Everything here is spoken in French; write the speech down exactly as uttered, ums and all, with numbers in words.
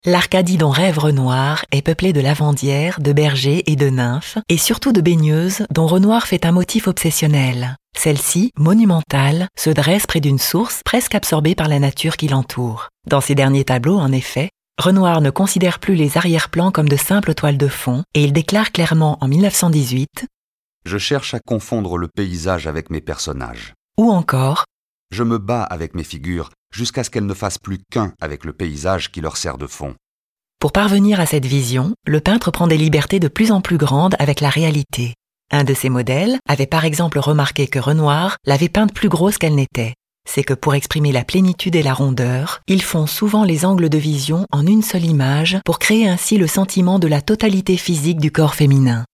L'Arcadie dont rêve Renoir est peuplée de lavandières, de bergers et de nymphes, et surtout de baigneuses dont Renoir fait un motif obsessionnel. Celle-ci, monumentale, se dresse près d'une source presque absorbée par la nature qui l'entoure. Dans ses derniers tableaux, en effet, Renoir ne considère plus les arrière-plans comme de simples toiles de fond, et il déclare clairement en mille neuf cent dix-huit « Je cherche à confondre le paysage avec mes personnages. » ou encore « Je me bats avec mes figures jusqu'à ce qu'elles ne fassent plus qu'un avec le paysage qui leur sert de fond. » Pour parvenir à cette vision, le peintre prend des libertés de plus en plus grandes avec la réalité. Un de ses modèles avait par exemple remarqué que Renoir l'avait peinte plus grosse qu'elle n'était. C'est que pour exprimer la plénitude et la rondeur, ils font souvent les angles de vision en une seule image pour créer ainsi le sentiment de la totalité physique du corps féminin.